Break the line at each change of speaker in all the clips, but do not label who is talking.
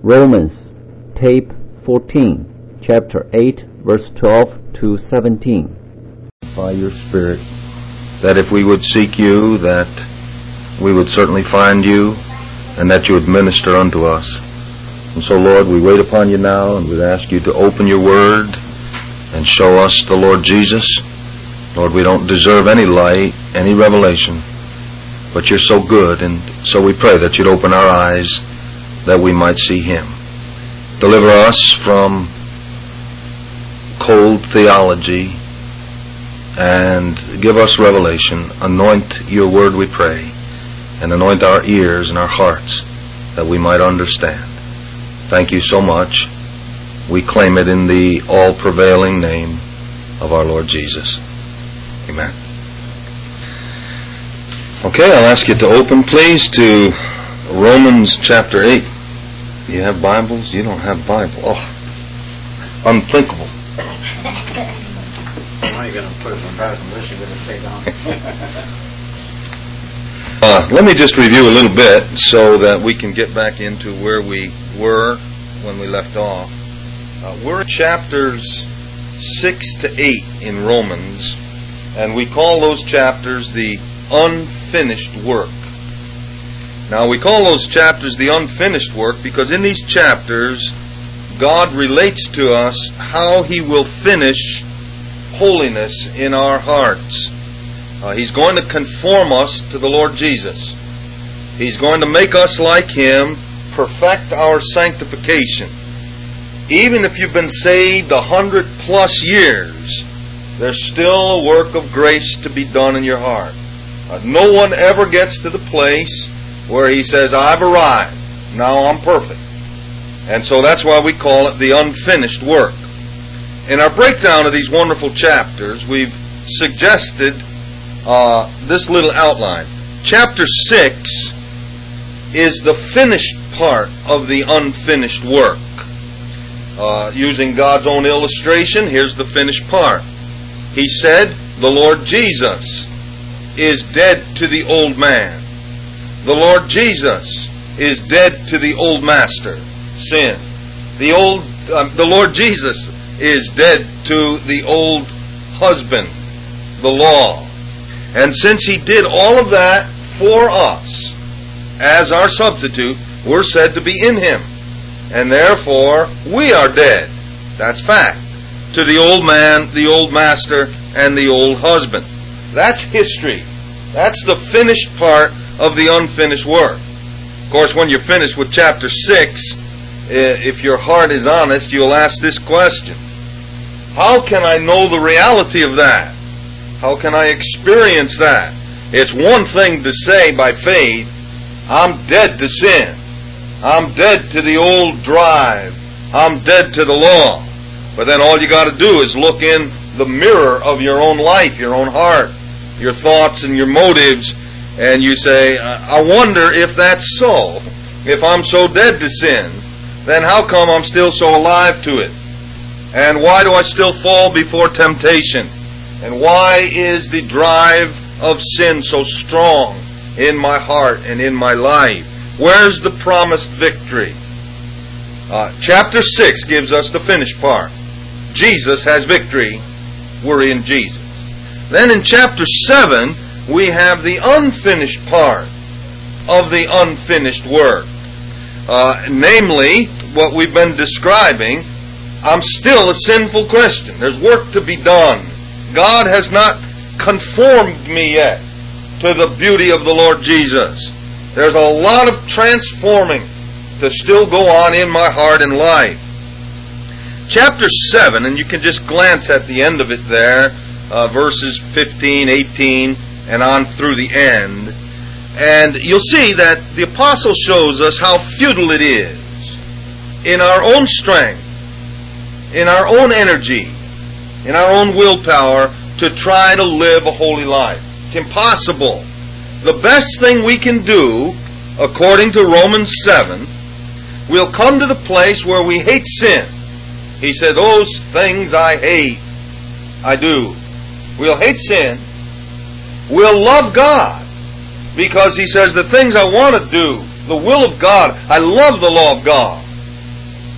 Romans, tape 14, chapter 8, verse 12 to 17.
By your Spirit, that if we would seek you, that we would certainly find you, and that you would minister unto us. And so, Lord, we wait upon you now, and we'd ask you to open your word and show us the Lord Jesus. Lord, we don't deserve any light, any revelation, but you're so good, and so we pray that you'd open our eyes that we might see him. Deliver us from cold theology and give us revelation. Anoint your word, we pray, and anoint our ears and our hearts that we might understand. Thank you so much. We claim it in the all-prevailing name of our Lord Jesus. Amen. Okay, I'll ask you to open, please, to Romans chapter 8. You have Bibles? You don't have Bible. Oh, unthinkable.
Why are you going to put it on back unless you're going to stay down?
Let me just review a little bit so that we can get back into where we were when we left off. We're in chapters 6 to 8 in Romans, and we call those chapters the unfinished work. Now, we call those chapters the unfinished work because in these chapters, God relates to us how he will finish holiness in our hearts. He's going to conform us to the Lord Jesus. He's going to make us like him, perfect our sanctification. Even if you've been saved 100+ years, there's still a work of grace to be done in your heart. No one ever gets to the place where he says, I've arrived, now I'm perfect. And so that's why we call it the unfinished work. In our breakdown of these wonderful chapters, we've suggested this little outline. Chapter 6 is the finished part of the unfinished work. Using God's own illustration, here's the finished part. He said, the Lord Jesus is dead to the old man. The Lord Jesus is dead to the old master, sin. The Lord Jesus is dead to the old husband, the law. And since he did all of that for us as our substitute, we're said to be in him. And therefore, we are dead. That's fact. To the old man, the old master, and the old husband. That's history. That's the finished part of the unfinished work. Of course, when you're finished with chapter 6, if your heart is honest, you'll ask this question. How can I know the reality of that? How can I experience that? It's one thing to say by faith, I'm dead to sin. I'm dead to the old drive. I'm dead to the law. But then all you got to do is look in the mirror of your own life, your own heart, your thoughts and your motives, and you say, I wonder if that's so. If I'm so dead to sin, then how come I'm still so alive to it? And why do I still fall before temptation? And why is the drive of sin so strong in my heart and in my life? Where's the promised victory? Chapter 6 gives us the finished part. Jesus has victory. We're in Jesus. Then in chapter 7, we have the unfinished part of the unfinished work. Namely, what we've been describing, I'm still a sinful Christian. There's work to be done. God has not conformed me yet to the beauty of the Lord Jesus. There's a lot of transforming to still go on in my heart and life. Chapter 7, and you can just glance at the end of it there, verses 15, 18, and on through the end. And you'll see that the apostle shows us how futile it is in our own strength, in our own energy, in our own willpower to try to live a holy life. It's impossible. The best thing we can do, according to Romans 7, we'll come to the place where we hate sin. He said, those things I hate, I do. We'll hate sin. We'll love God. Because he says, the things I want to do, the will of God, I love the law of God.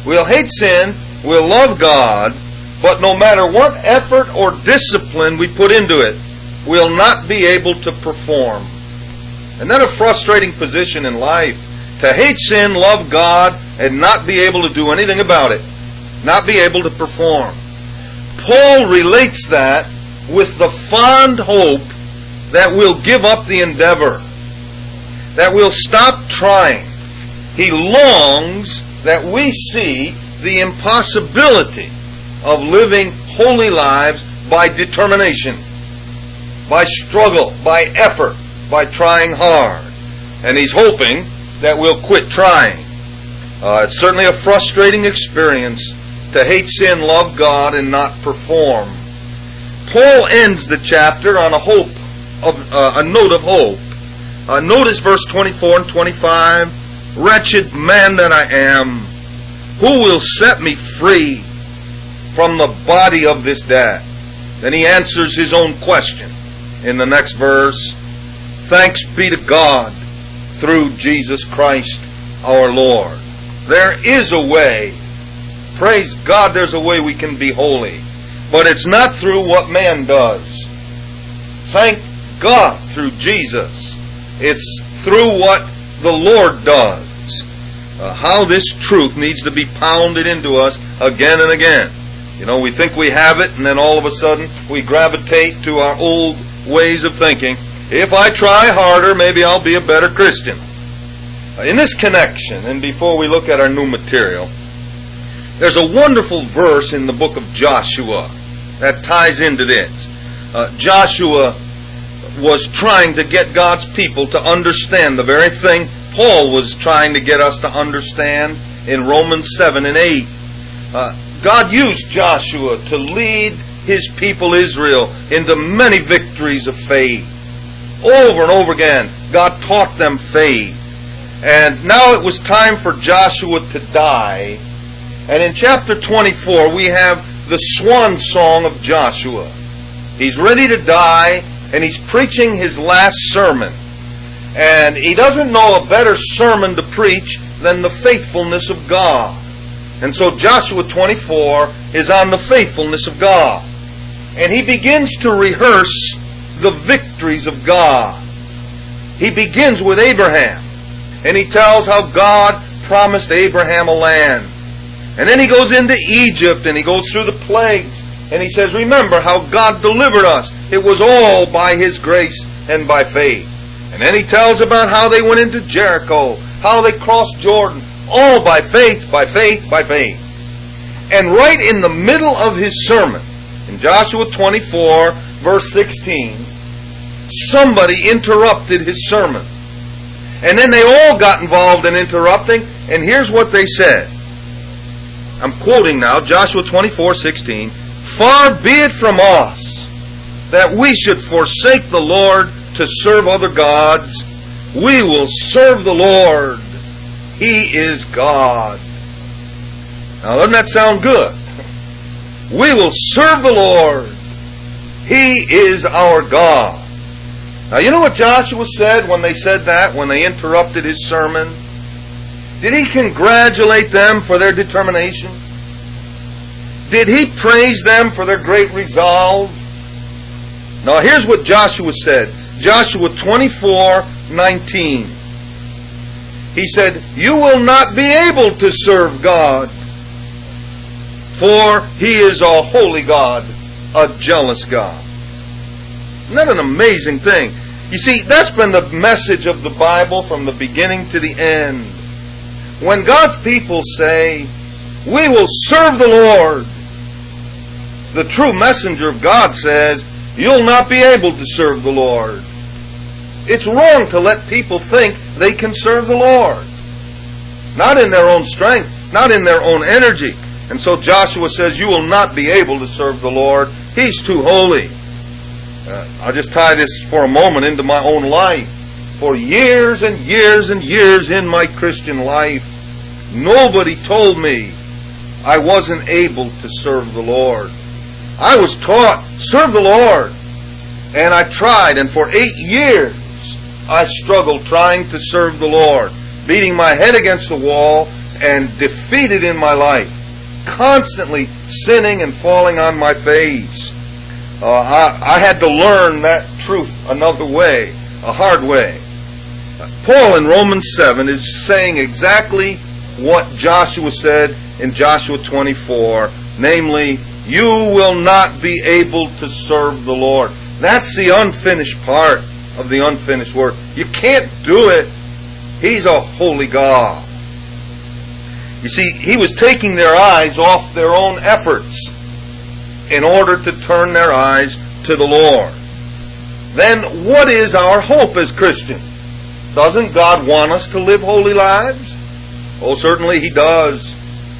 We'll hate sin, we'll love God, but no matter what effort or discipline we put into it, we'll not be able to perform. Isn't that a frustrating position in life? To hate sin, love God, and not be able to do anything about it. Not be able to perform. Paul relates that with the fond hope that we'll give up the endeavor, that we'll stop trying. He longs that we see the impossibility of living holy lives by determination, by struggle, by effort, by trying hard. And he's hoping that we'll quit trying. It's certainly a frustrating experience to hate sin, love God, and not perform. Paul ends the chapter on a note of hope. Notice verse 24 and 25. Wretched man that I am, who will set me free from the body of this death? Then he answers his own question in the next verse. Thanks be to God through Jesus Christ our Lord. There is a way. Praise God, there's a way we can be holy. But it's not through what man does. Thank God through Jesus. It's through what the Lord does. How this truth needs to be pounded into us again and again. You know, we think we have it, and then all of a sudden we gravitate to our old ways of thinking. If I try harder, maybe I'll be a better Christian. In this connection, and before we look at our new material, there's a wonderful verse in the book of Joshua that ties into this. Joshua was trying to get God's people to understand the very thing Paul was trying to get us to understand in Romans 7 and 8. God used Joshua to lead his people Israel into many victories of faith. Over and over again, God taught them faith. And now it was time for Joshua to die. And in chapter 24, we have the swan song of Joshua. He's ready to die, and he's preaching his last sermon. And he doesn't know a better sermon to preach than the faithfulness of God. And so Joshua 24 is on the faithfulness of God. And he begins to rehearse the victories of God. He begins with Abraham. And he tells how God promised Abraham a land. And then he goes into Egypt and he goes through the plagues. And he says, remember how God delivered us. It was all by His grace and by faith. And then he tells about how they went into Jericho, how they crossed Jordan, all by faith, by faith, by faith. And right in the middle of his sermon, in Joshua 24, verse 16, somebody interrupted his sermon. And then they all got involved in interrupting, and here's what they said. I'm quoting now, Joshua 24:16. Far be it from us that we should forsake the Lord to serve other gods. We will serve the Lord. He is God. Now, doesn't that sound good? We will serve the Lord. He is our God. Now, you know what Joshua said when they said that, when they interrupted his sermon? Did he congratulate them for their determination? Did he praise them for their great resolve? Now, here's what Joshua said. Joshua 24:19. He said, you will not be able to serve God, for He is a holy God, a jealous God. Isn't that an amazing thing? You see, that's been the message of the Bible from the beginning to the end. When God's people say, we will serve the Lord, the true messenger of God says, you'll not be able to serve the Lord. It's wrong to let people think they can serve the Lord. Not in their own strength, not in their own energy. And so Joshua says, you will not be able to serve the Lord. He's too holy. I'll just tie this for a moment into my own life. For years and years and years in my Christian life, nobody told me I wasn't able to serve the Lord. I was taught, serve the Lord. And I tried, and for 8 years I struggled trying to serve the Lord, beating my head against the wall and defeated in my life, constantly sinning and falling on my face. I had to learn that truth another way, a hard way. Paul in Romans 7 is saying exactly what Joshua said in Joshua 24, namely, you will not be able to serve the Lord. That's the unfinished part of the unfinished work. You can't do it. He's a holy God. You see, he was taking their eyes off their own efforts in order to turn their eyes to the Lord. Then what is our hope as Christians? Doesn't God want us to live holy lives? Oh, certainly He does.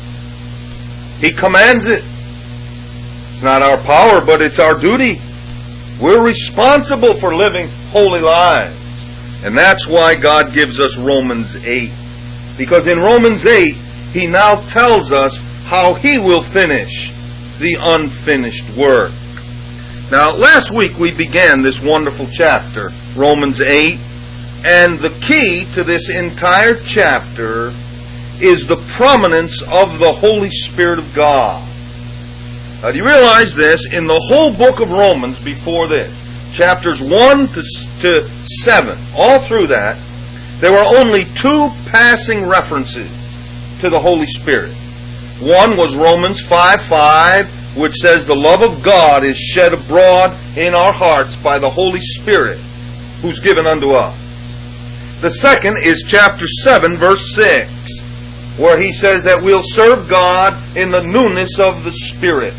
He commands it. It's not our power, but it's our duty. We're responsible for living holy lives. And that's why God gives us Romans 8. Because in Romans 8, He now tells us how He will finish the unfinished work. Now, last week we began this wonderful chapter, Romans 8, and the key to this entire chapter is the prominence of the Holy Spirit of God. Now, do you realize this? In the whole book of Romans before this, chapters 1 to 7, all through that, there were only two passing references to the Holy Spirit. One was Romans 5:5, which says the love of God is shed abroad in our hearts by the Holy Spirit who's given unto us. The second is chapter 7, verse 6, where he says that we'll serve God in the newness of the Spirit.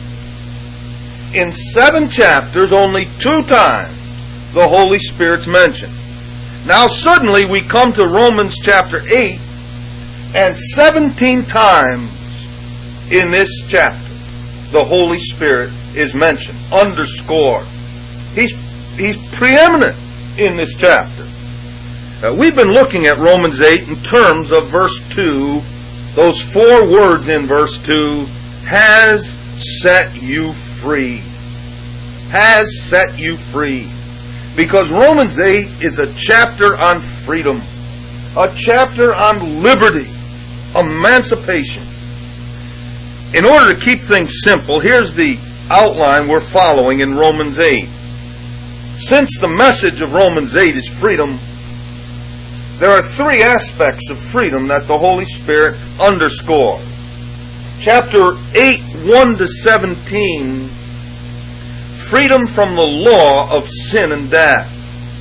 In 7 chapters, only 2 times the Holy Spirit's mentioned. Now suddenly we come to Romans chapter 8, and 17 times in this chapter the Holy Spirit is mentioned, underscored. He's preeminent in this chapter. We've been looking at Romans 8 in terms of verse 2, those 4 words in verse 2, has set you free. Has set you free. Because Romans 8 is a chapter on freedom, a chapter on liberty, emancipation. In order to keep things simple, here's the outline we're following in Romans 8. Since the message of Romans 8 is freedom, there are 3 aspects of freedom that the Holy Spirit underscores. Chapter 8, 1 to 17, freedom from the law of sin and death.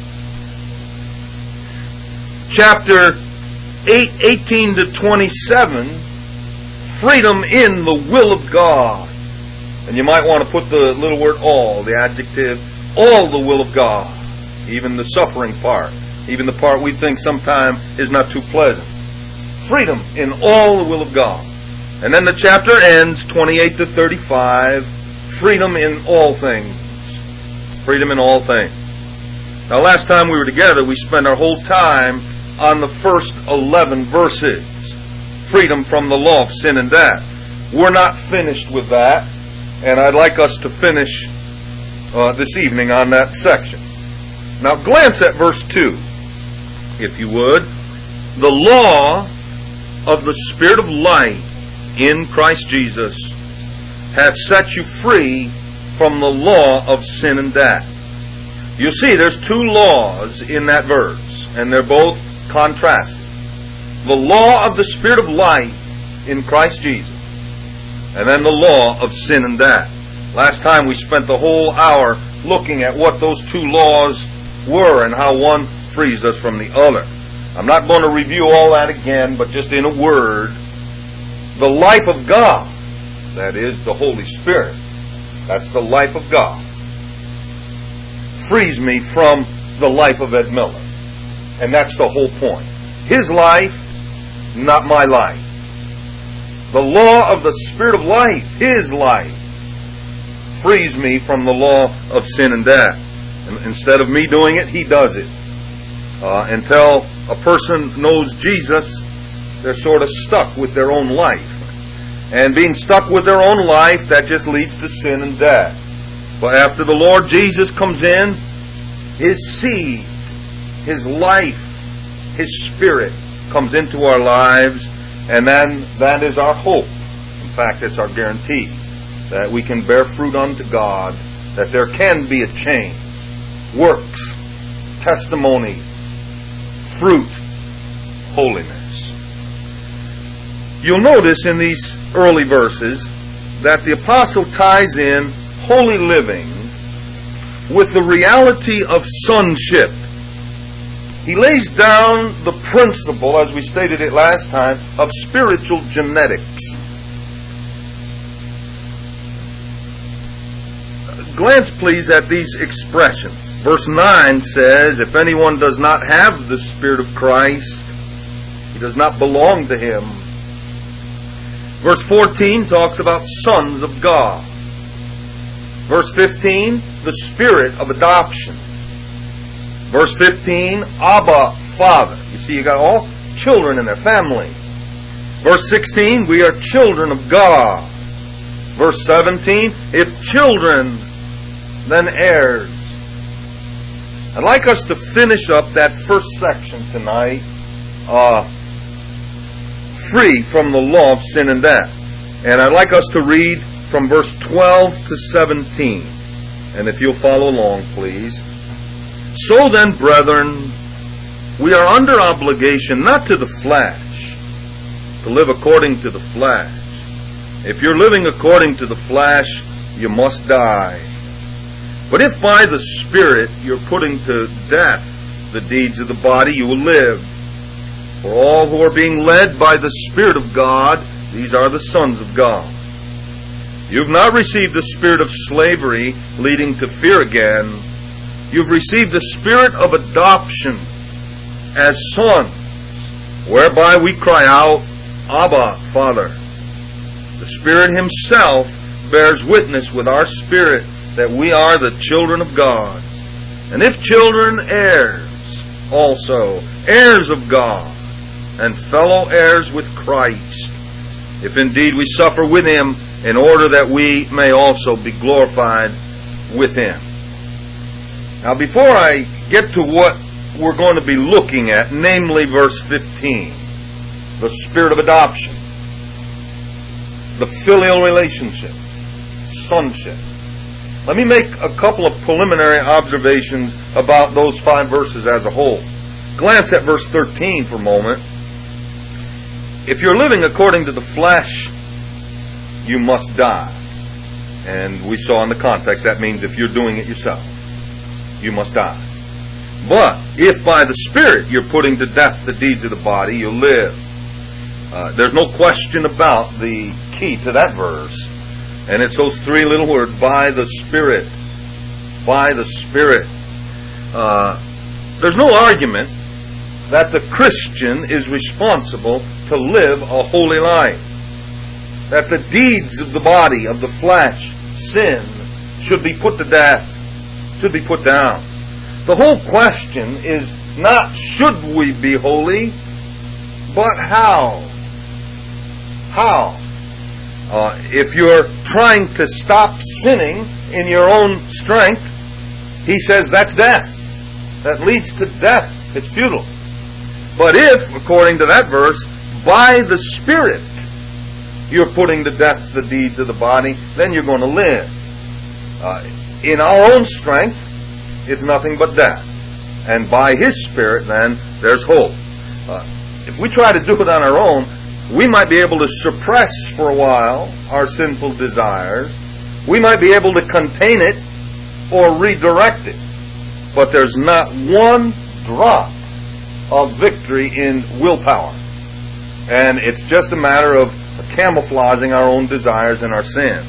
Chapter 8, 18 to 27, freedom in the will of God. And you might want to put the little word all, the adjective, all the will of God. Even the suffering part. Even the part we think sometimes is not too pleasant. Freedom in all the will of God. And then the chapter ends, 28 to 35, freedom in all things. Freedom in all things. Now last time we were together, we spent our whole time on the first 11 verses. Freedom from the law of sin and death. We're not finished with that, and I'd like us to finish this evening on that section. Now glance at verse 2. If you would. The law of the Spirit of life in Christ Jesus hath set you free from the law of sin and death. You see, there's 2 laws in that verse, and they're both contrasted. The law of the Spirit of life in Christ Jesus, and then the law of sin and death. Last time we spent the whole hour looking at what those 2 laws were and how one frees us from the other. I'm not going to review all that again, but just in a word, the life of God, that is the Holy Spirit, that's the life of God, frees me from the life of Ed Miller. And that's the whole point. His life, not my life. The law of the Spirit of life, His life, frees me from the law of sin and death. And instead of me doing it, He does it. Until a person knows Jesus, they're sort of stuck with their own life. And being stuck with their own life, that just leads to sin and death. But after the Lord Jesus comes in, His seed, His life, His Spirit comes into our lives, And then that is our hope. In fact, it's our guarantee that we can bear fruit unto God, that there can be a change. Works, testimony, fruit, holiness. You'll notice in these early verses that the apostle ties in holy living with the reality of sonship. He lays down the principle, as we stated it last time, of spiritual genetics. Glance, please, at these expressions. Verse 9 says, if anyone does not have the Spirit of Christ, he does not belong to Him. Verse 14 talks about sons of God. Verse 15, the Spirit of adoption. Verse 15, Abba, Father. You see, you got all children in their family. Verse 16, we are children of God. Verse 17, if children, then heirs. I'd like us to finish up that first section tonight, free from the law of sin and death. And I'd like us to read from verse 12 to 17. And if you'll follow along, please. So then, brethren, we are under obligation not to the flesh, to live according to the flesh. If you're living according to the flesh, you must die. But if by the Spirit you're putting to death the deeds of the body, you will live. For all who are being led by the Spirit of God, these are the sons of God. You've not received the spirit of slavery, leading to fear again. You've received the Spirit of adoption as sons, whereby we cry out, Abba, Father. The Spirit Himself bears witness with our spirit that we are the children of God. And if children, heirs also, heirs of God, and fellow heirs with Christ, if indeed we suffer with Him, in order that we may also be glorified with Him. Now, before I get to what we're going to be looking at, namely verse 15, the Spirit of adoption, the filial relationship, sonship. Let me make a couple of preliminary observations about those 5 verses as a whole. Glance at verse 13 for a moment. If you're living according to the flesh, you must die. And we saw in the context that means if you're doing it yourself, you must die. But if by the Spirit you're putting to death the deeds of the body, you'll live. There's no question about the key to that verse. And it's those 3 little words, by the Spirit. By the Spirit. There's no argument that the Christian is responsible to live a holy life. That the deeds of the body, of the flesh, sin, should be put to death, should be put down. The whole question is not should we be holy, but how? How? If you're trying to stop sinning in your own strength, he says that's death. That leads to death. It's futile. But if, according to that verse, by the Spirit you're putting to death the deeds of the body, then you're going to live. In our own strength, it's nothing but death. And by His Spirit, then, there's hope. If we try to do it on our own, we might be able to suppress for a while our sinful desires. We might be able to contain it or redirect it. But there's not one drop of victory in willpower. And it's just a matter of camouflaging our own desires and our sin.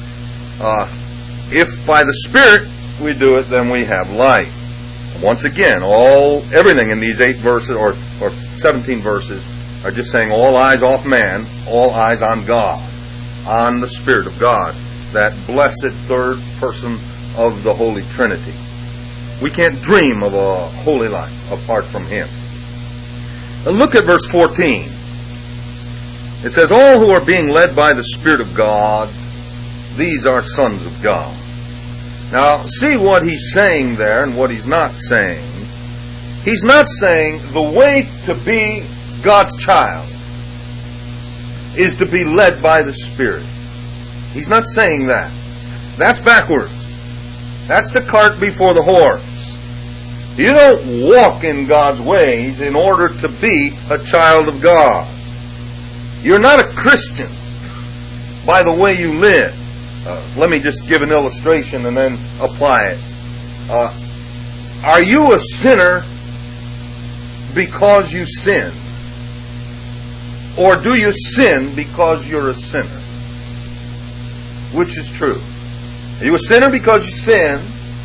If by the Spirit we do it, then we have life. Once again, everything in these 8 verses or 17 verses are just saying all eyes off man, all eyes on God, on the Spirit of God, that blessed third person of the Holy Trinity. We can't dream of a holy life apart from Him. Now look at verse 14. It says, all who are being led by the Spirit of God, these are sons of God. Now, see what he's saying there and what he's not saying. He's not saying the way to be God's child is to be led by the Spirit. He's not saying that. That's backwards. That's the cart before the horse. You don't walk in God's ways in order to be a child of God. You're not a Christian by the way you live. Let me just give an illustration and then apply it. Are you a sinner because you sin? Or do you sin because you're a sinner? Which is true? Are you a sinner because you sin?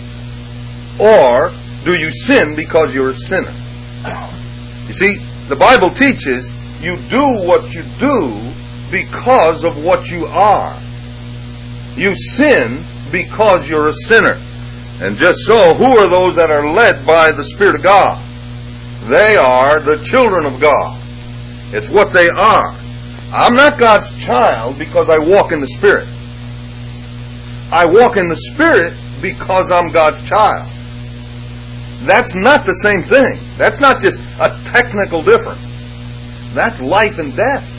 Or do you sin because you're a sinner? You see, the Bible teaches you do what you do because of what you are. You sin because you're a sinner. And just so, who are those that are led by the Spirit of God? They are the children of God. It's what they are. I'm not God's child because I walk in the Spirit. I walk in the Spirit because I'm God's child. That's not the same thing. That's not just a technical difference. That's life and death.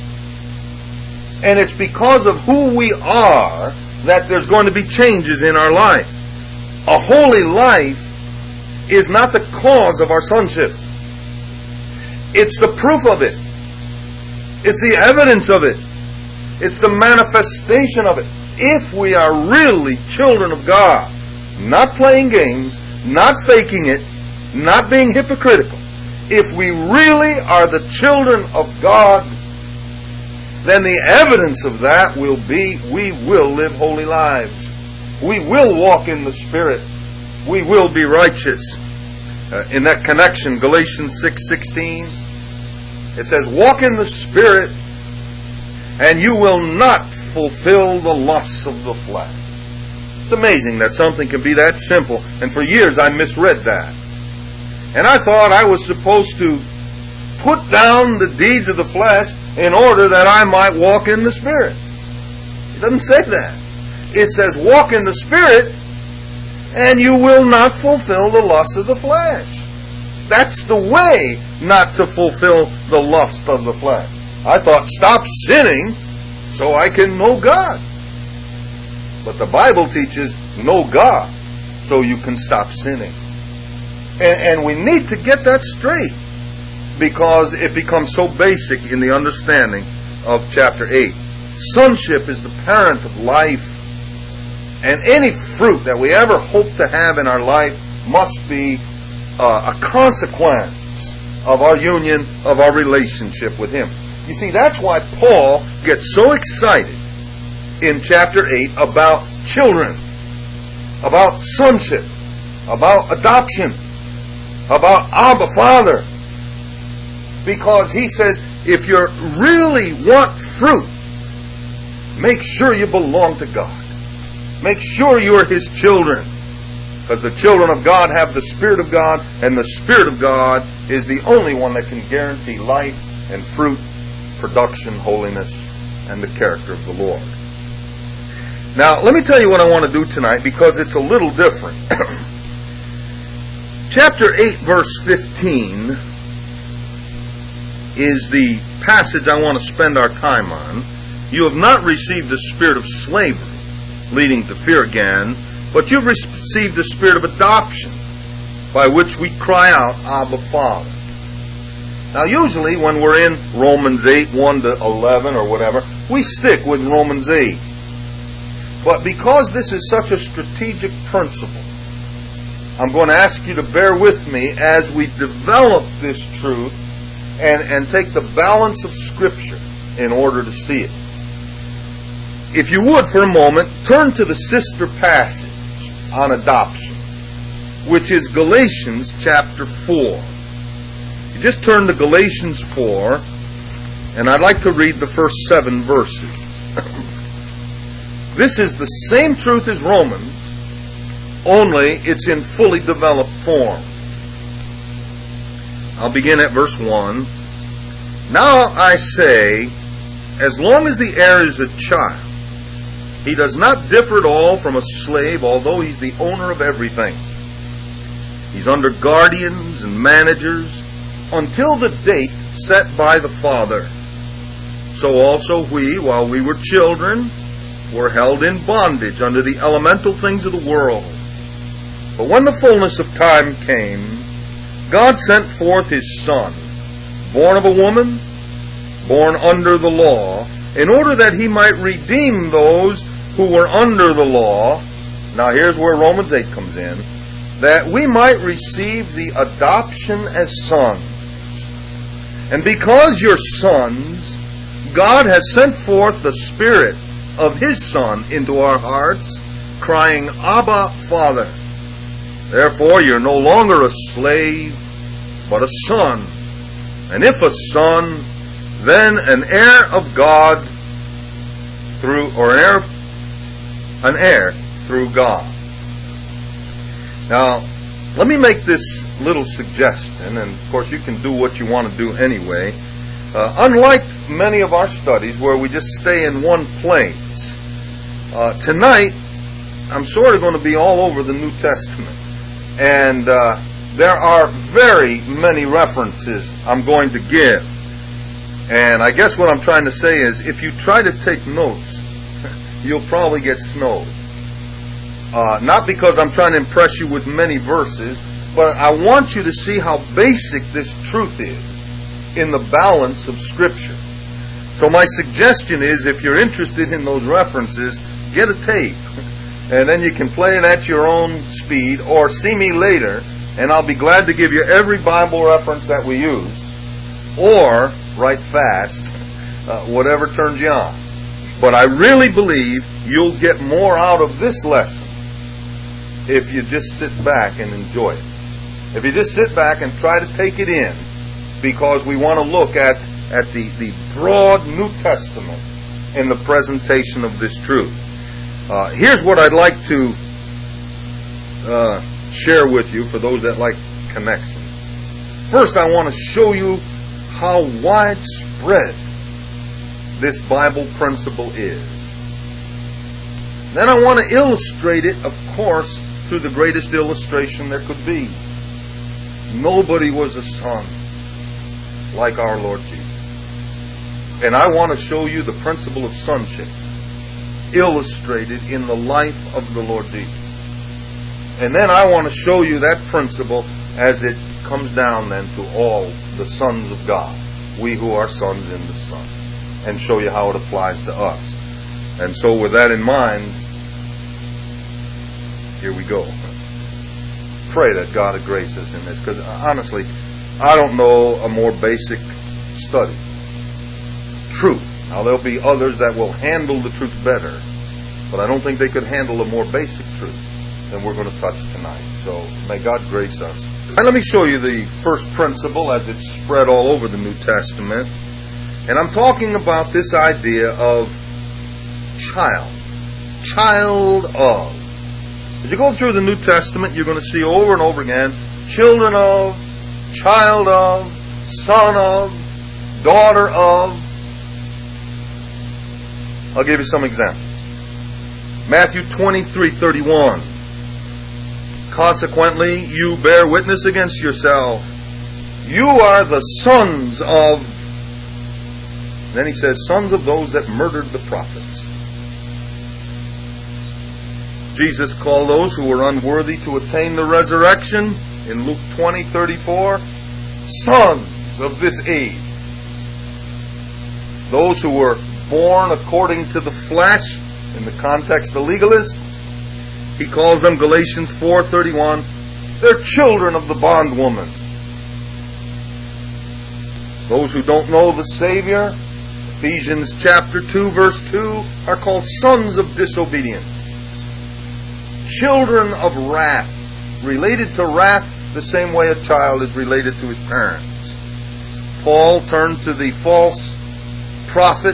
And it's because of who we are that there's going to be changes in our life. A holy life is not the cause of our sonship. It's the proof of it. It's the evidence of it. It's the manifestation of it. If we are really children of God, not playing games, not faking it, not being hypocritical, if we really are the children of God, then the evidence of that will be we will live holy lives. We will walk in the Spirit. We will be righteous. In that connection, Galatians 6:16, it says, walk in the Spirit, and you will not fulfill the lusts of the flesh. It's amazing that something can be that simple. And for years I misread that. And I thought I was supposed to put down the deeds of the flesh in order that I might walk in the Spirit. It doesn't say that. It says, walk in the Spirit, and you will not fulfill the lust of the flesh. That's the way not to fulfill the lust of the flesh. I thought, stop sinning so I can know God. But the Bible teaches, know God so you can stop sinning. And we need to get that straight, because it becomes so basic in the understanding of chapter 8. Sonship is the parent of life. And any fruit that we ever hope to have in our life must be a consequence of our union, of our relationship with Him. You see, that's why Paul gets so excited in chapter 8 about children, about sonship, about adoption, about Abba, Father. Because he says, if you really want fruit, make sure you belong to God. Make sure you're His children. Because the children of God have the Spirit of God, and the Spirit of God is the only one that can guarantee life and fruit, production, holiness, and the character of the Lord. Now, let me tell you what I want to do tonight, because it's a little different. Chapter 8, verse 15 is the passage I want to spend our time on. You have not received the spirit of slavery, leading to fear again, but you've received the spirit of adoption, by which we cry out, Abba, Father. Now, usually when we're in Romans 8, 1 to 11 or whatever, we stick with Romans 8. But because this is such a strategic principle, I'm going to ask you to bear with me as we develop this truth and take the balance of Scripture in order to see it. If you would, for a moment, turn to the sister passage on adoption, which is Galatians chapter 4. You just turn to Galatians 4, and I'd like to read the first 7 verses. This is the same truth as Romans, only it's in fully developed form. I'll begin at verse 1. Now I say, as long as the heir is a child, he does not differ at all from a slave, although he's the owner of everything. He's under guardians and managers until the date set by the father. So also we, while we were children, were held in bondage under the elemental things of the world. But when the fullness of time came, God sent forth His Son, born of a woman, born under the law, in order that He might redeem those who were under the law. Now here's where Romans 8 comes in. That we might receive the adoption as sons. And because you're sons, God has sent forth the Spirit of His Son into our hearts, crying, Abba, Father. Therefore you're no longer a slave, but a son. And if a son, then an heir of God an heir through God. Now, let me make this little suggestion, and of course you can do what you want to do anyway. Unlike many of our studies where we just stay in one place, tonight I'm sort of going to be all over the New Testament. And there are very many references I'm going to give. And I guess what I'm trying to say is, if you try to take notes, you'll probably get snowed. Not because I'm trying to impress you with many verses, but I want you to see how basic this truth is in the balance of Scripture. So my suggestion is, if you're interested in those references, get a tape. And then you can play it at your own speed, or see me later, and I'll be glad to give you every Bible reference that we use, or write fast, whatever turns you on. But I really believe you'll get more out of this lesson if you just sit back and enjoy it. If you just sit back and try to take it in, because we want to look at the broad New Testament in the presentation of this truth. Here's what I'd like to share with you for those that like connection. First, I want to show you how widespread this Bible principle is. Then I want to illustrate it, of course, through the greatest illustration there could be. Nobody was a son like our Lord Jesus. And I want to show you the principle of sonship illustrated in the life of the Lord Jesus. And then I want to show you that principle as it comes down then to all the sons of God, we who are sons in the Son, and show you how it applies to us. And so with that in mind, here we go. Pray that God would grace us in this, because honestly, I don't know a more basic study. Truth. Now, there'll be others that will handle the truth better, but I don't think they could handle a more basic truth than we're going to touch tonight. So, may God grace us. And let me show you the first principle as it's spread all over the New Testament. And I'm talking about this idea of child. Child of. As you go through the New Testament, you're going to see over and over again, children of, child of, son of, daughter of. I'll give you some examples. Matthew 23:31. Consequently, you bear witness against yourself. You are the sons of... Then he says, sons of those that murdered the prophets. Jesus called those who were unworthy to attain the resurrection in Luke 20:34, sons of this age. Those who were born according to the flesh, in the context of legalist, he calls them, Galatians 4:31, they're children of the bondwoman. Those who don't know the Savior, Ephesians chapter 2 verse 2, are called sons of disobedience. Children of wrath, related to wrath the same way a child is related to his parents. Paul turned to the false prophet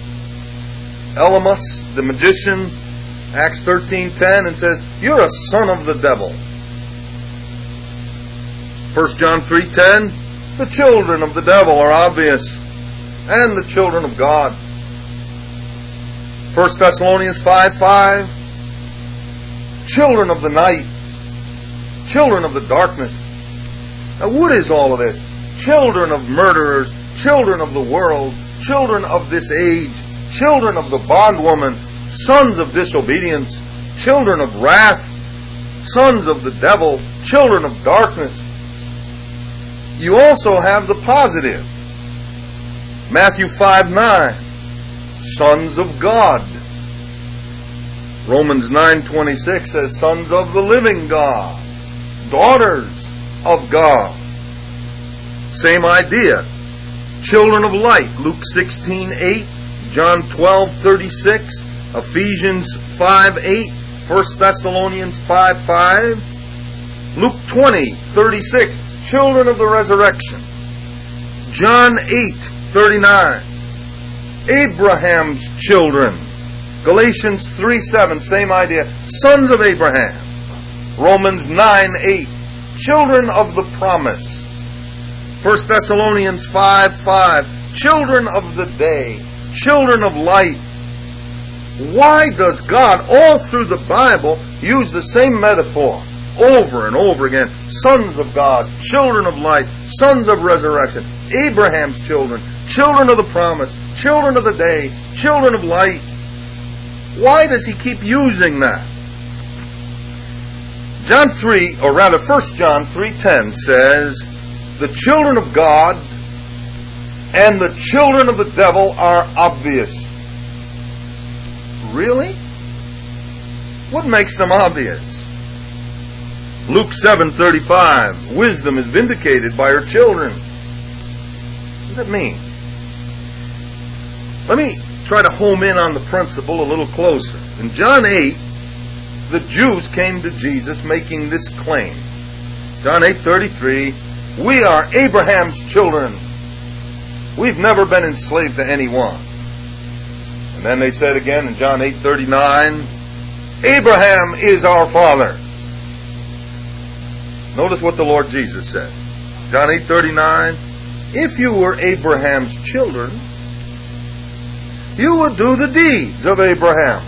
Elymas, the magician, Acts 13:10, and says, you're a son of the devil. 1 John 3:10, the children of the devil are obvious, and the children of God. 1 Thessalonians 5:5, children of the night, children of the darkness. Now what is all of this? Children of murderers, children of the world, children of this age, children of the bondwoman, sons of disobedience, children of wrath, sons of the devil, children of darkness. You also have the positive. Matthew 5:9, sons of God. Romans 9:26 says, sons of the living God, daughters of God. Same idea. Children of light. Luke 16:8, John 12:36, Ephesians 5:8, 1 Thessalonians 5:5, Luke 20:36, children of the resurrection. John 8:39, Abraham's children. Galatians 3:7, same idea, sons of Abraham. Romans 9:8, children of the promise. 1 Thessalonians 5:5, children of the day, children of light. Why does God, all through the Bible, use the same metaphor over and over again? Sons of God, children of light, sons of resurrection, Abraham's children, children of the promise, children of the day, children of light. Why does he keep using that? John 1 John 3:10 says, the children of God and the children of the devil are obvious. Really? What makes them obvious? Luke 7:35, wisdom is vindicated by her children. What does that mean? Let me try to home in on the principle a little closer. In John 8, the Jews came to Jesus making this claim. John 8:33, we are Abraham's children. We've never been enslaved to anyone. And then they said again in John 8:39, Abraham is our father. Notice what the Lord Jesus said. John 8:39, if you were Abraham's children, you would do the deeds of Abraham.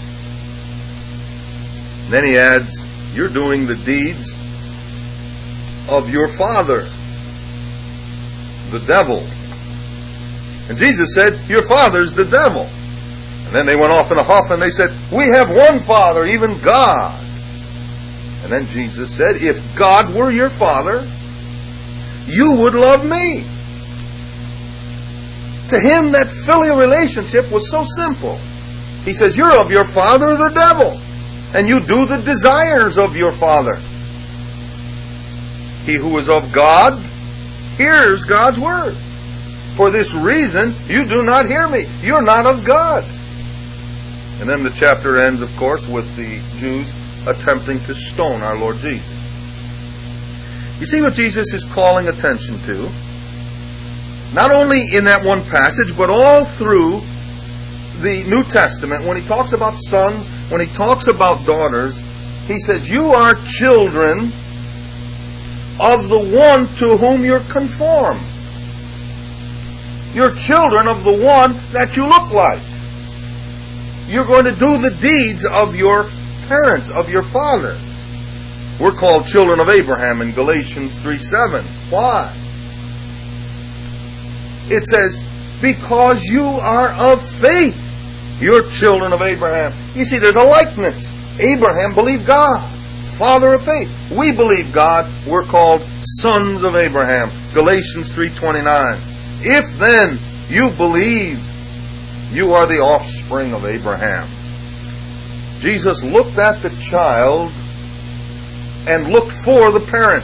And then he adds, you're doing the deeds of your father, the devil. And Jesus said, your father's the devil. And then they went off in a huff and they said, we have one Father, even God. And then Jesus said, if God were your Father, you would love me. To him, that filial relationship was so simple. He says, you're of your father, the devil, and you do the desires of your father. He who is of God hears God's word. For this reason, you do not hear me. You're not of God. And then the chapter ends, of course, with the Jews attempting to stone our Lord Jesus. You see what Jesus is calling attention to? Not only in that one passage, but all through the New Testament, when he talks about sons, when he talks about daughters, he says, you are children of the one to whom you're conformed. You're children of the one that you look like. You're going to do the deeds of your parents, of your fathers. We're called children of Abraham in Galatians 3:7. Why? It says, because you are of faith, you're children of Abraham. You see, there's a likeness. Abraham believed God, father of faith. We believe God. We're called sons of Abraham. Galatians 3:29. If then you believe, you are the offspring of Abraham. Jesus looked at the child and looked for the parent.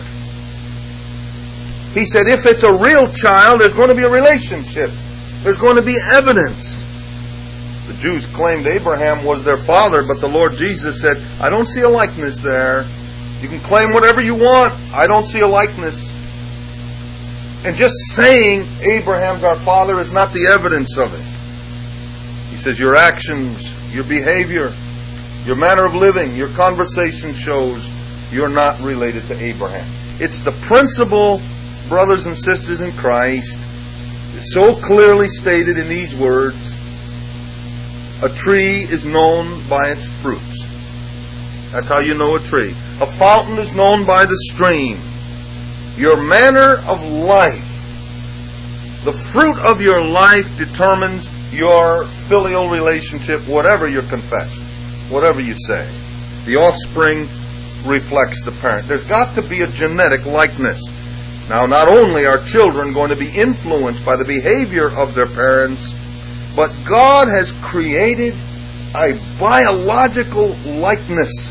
He said, if it's a real child, there's going to be a relationship. There's going to be evidence. The Jews claimed Abraham was their father, but the Lord Jesus said, I don't see a likeness there. You can claim whatever you want. I don't see a likeness. And just saying Abraham's our father is not the evidence of it. He says your actions, your behavior, your manner of living, your conversation shows you're not related to Abraham. It's the principle, brothers and sisters in Christ, so clearly stated in these words. A tree is known by its fruits. That's how you know a tree. A fountain is known by the stream. Your manner of life The fruit of your life determines your filial relationship, whatever your confession, whatever you say. The offspring reflects the parent. There's got to be a genetic likeness. Now, not only are children going to be influenced by the behavior of their parents, but God has created a biological likeness.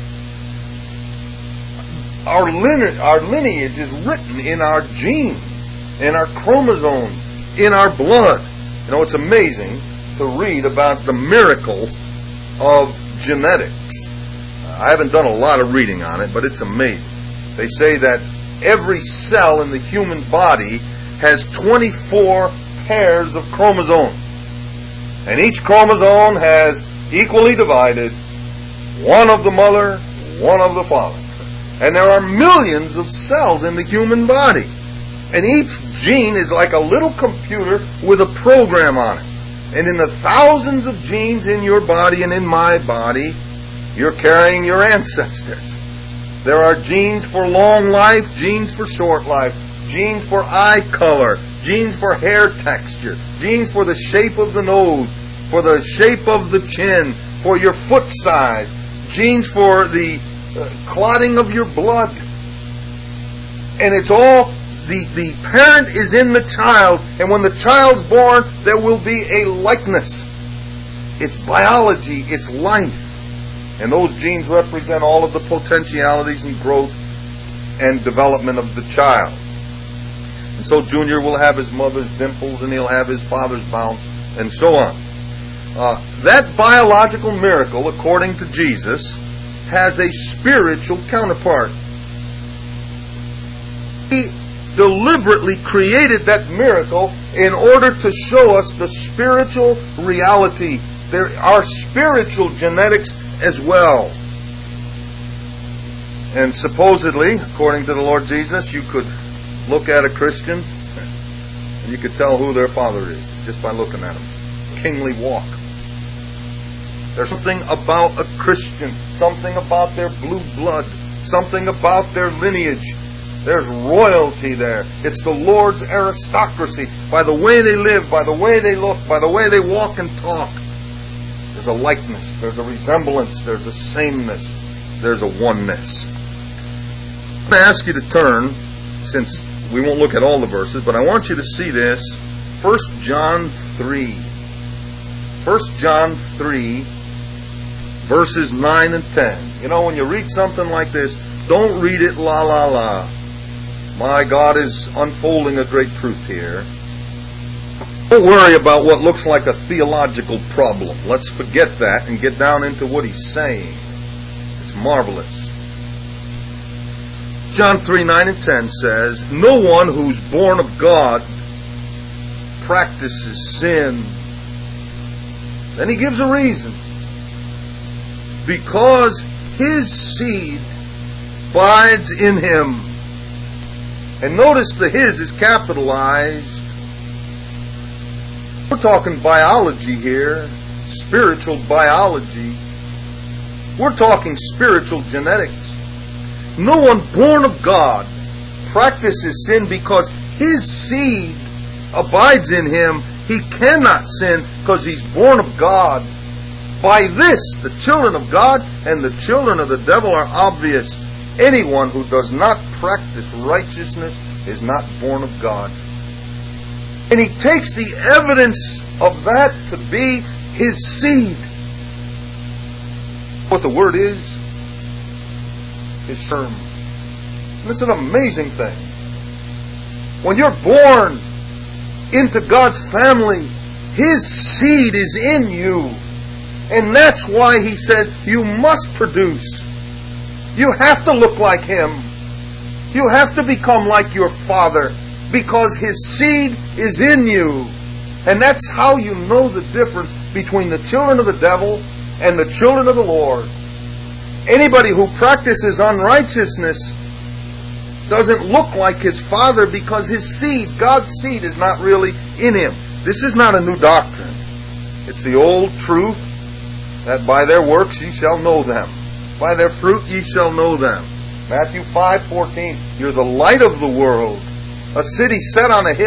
Our lineage is written in our genes, in our chromosomes, in our blood. You know, it's amazing to read about the miracle of genetics. I haven't done a lot of reading on it, but it's amazing. They say that every cell in the human body has 24 pairs of chromosomes. And each chromosome has equally divided one of the mother, one of the father. And there are millions of cells in the human body. And each gene is like a little computer with a program on it. And in the thousands of genes in your body and in my body, you're carrying your ancestors. There are genes for long life, genes for short life, genes for eye color, genes for hair texture, genes for the shape of the nose, for the shape of the chin, for your foot size, genes for the clotting of your blood. And it's all, the parent is in the child, and when the child's born, there will be a likeness. It's biology, it's life. And those genes represent all of the potentialities and growth and development of the child. And so Junior will have his mother's dimples, and he'll have his father's bounce, and so on. That biological miracle, according to Jesus, has a spiritual counterpart. He deliberately created that miracle in order to show us the spiritual reality. There are spiritual genetics as well. And supposedly, according to the Lord Jesus, you could look at a Christian and you could tell who their father is just by looking at him. Kingly walk. There's something about a Christian, something about their blue blood, something about their lineage. There's royalty there. It's the Lord's aristocracy. By the way they live, by the way they look, by the way they walk and talk. There's a likeness, there's a resemblance, there's a sameness, there's a oneness. I'm going to ask you to turn, since we won't look at all the verses, but I want you to see this. 1 John 3. 1 John 3, verses 9 and 10. You know, when you read something like this, don't read it la la la. My God is unfolding a great truth here. Don't worry about what looks like a theological problem. Let's forget that and get down into what he's saying. It's marvelous. John 3, 9 and 10 says, "No one who's born of God practices sin." Then he gives a reason. Because his seed abides in him. And notice the his is capitalized. We're talking biology here, spiritual biology. We're talking spiritual genetics. No one born of God practices sin because his seed abides in him. He cannot sin because he's born of God. By this, the children of God and the children of the devil are obvious. Anyone who does not practice righteousness is not born of God. And he takes the evidence of that to be his seed. What the word is sperm. And it's an amazing thing. When you're born into God's family, his seed is in you. And that's why he says you must produce. You have to look like him. You have to become like your father because his seed is in you. And that's how you know the difference between the children of the devil and the children of the Lord. Anybody who practices unrighteousness doesn't look like his father because his seed, God's seed, is not really in him. This is not a new doctrine. It's the old truth that by their works ye shall know them. By their fruit ye shall know them. Matthew 5:14. You're the light of the world. A city set on a hill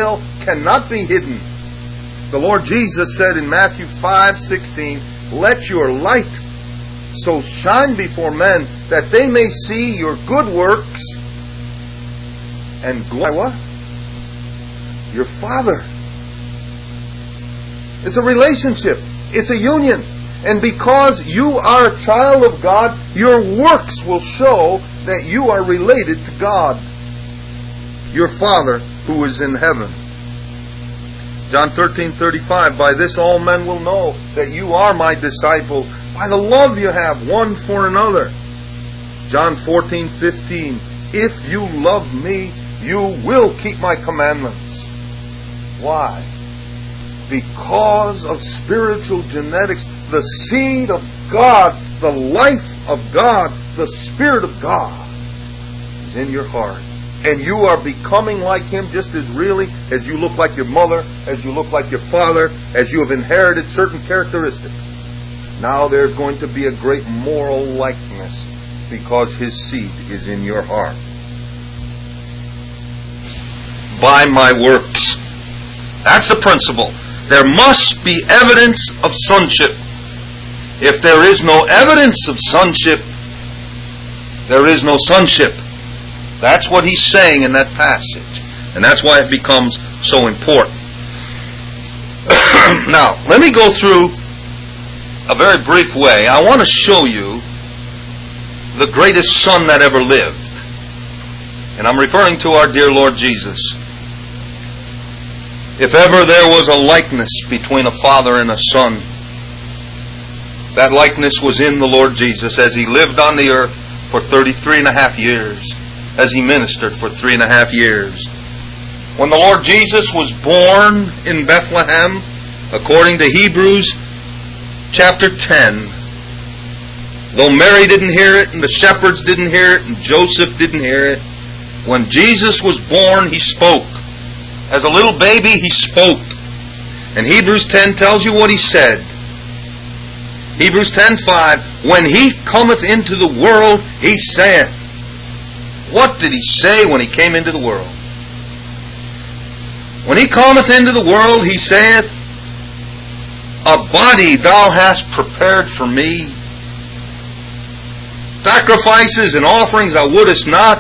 cannot be hidden. The Lord Jesus said in Matthew 5:16, "Let your light so shine before men that they may see your good works and glorify what? Your Father." It's a relationship. It's a union. And because you are a child of God, your works will show that you are related to God, your Father who is in heaven. John 13:35, "By this all men will know that you are my disciples, by the love you have one for another." John 14:15, "If you love me, you will keep my commandments." Why? Because of spiritual genetics, the seed of God, the life of God, the Spirit of God is in your heart. And you are becoming like Him just as really as you look like your mother, as you look like your father, as you have inherited certain characteristics. Now there's going to be a great moral likeness because His seed is in your heart. By my works. That's the principle. There must be evidence of sonship. If there is no evidence of sonship, there is no sonship. That's what he's saying in that passage. And that's why it becomes so important. Now, let me go through a very brief way. I want to show you the greatest son that ever lived. And I'm referring to our dear Lord Jesus. If ever there was a likeness between a father and a son, that likeness was in the Lord Jesus as He lived on the earth for 33 and a half years, as He ministered for 3.5 years. When the Lord Jesus was born in Bethlehem, according to Hebrews chapter 10, though Mary didn't hear it, and the shepherds didn't hear it, and Joseph didn't hear it, when Jesus was born, He spoke. As a little baby, He spoke. And Hebrews 10 tells you what He said. Hebrews 10:5, "When He cometh into the world, He saith." What did He say when He came into the world? When He cometh into the world, He saith, "A body thou hast prepared for me. Sacrifices and offerings thou wouldest not.